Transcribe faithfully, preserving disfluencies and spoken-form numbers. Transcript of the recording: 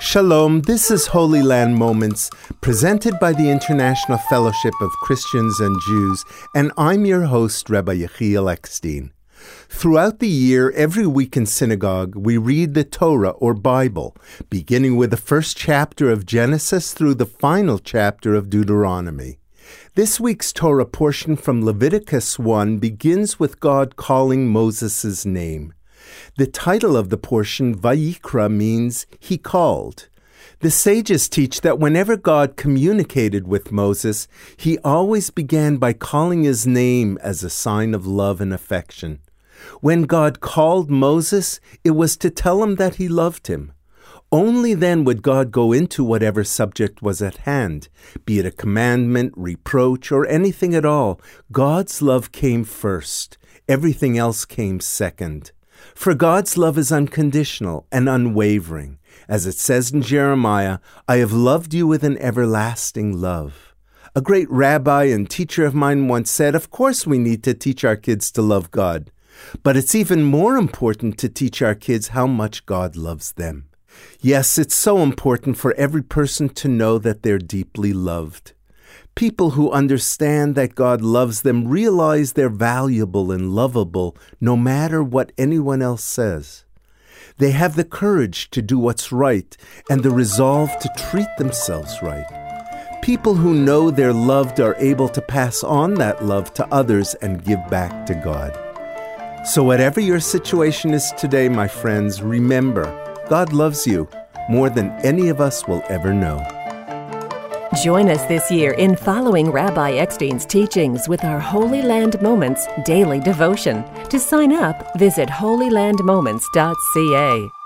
Shalom, this is Holy Land Moments, presented by the International Fellowship of Christians and Jews, and I'm your host, Rabbi Yechiel Eckstein. Throughout the year, every week in synagogue, we read the Torah or Bible, beginning with the first chapter of Genesis through the final chapter of Deuteronomy. This week's Torah portion from Leviticus one begins with God calling Moses' name. The title of the portion, Vayikra, means he called. The sages teach that whenever God communicated with Moses, he always began by calling his name as a sign of love and affection. When God called Moses, it was to tell him that he loved him. Only then would God go into whatever subject was at hand, be it a commandment, reproach, or anything at all. God's love came first. Everything else came second. For God's love is unconditional and unwavering. As it says in Jeremiah, I have loved you with an everlasting love. A great rabbi and teacher of mine once said, of course we need to teach our kids to love God, but it's even more important to teach our kids how much God loves them. Yes, it's so important for every person to know that they're deeply loved. People who understand that God loves them realize they're valuable and lovable no matter what anyone else says. They have the courage to do what's right and the resolve to treat themselves right. People who know they're loved are able to pass on that love to others and give back to God. So whatever your situation is today, my friends, remember, God loves you more than any of us will ever know. Join us this year in following Rabbi Eckstein's teachings with our Holy Land Moments daily devotion. To sign up, visit holy land moments dot c a.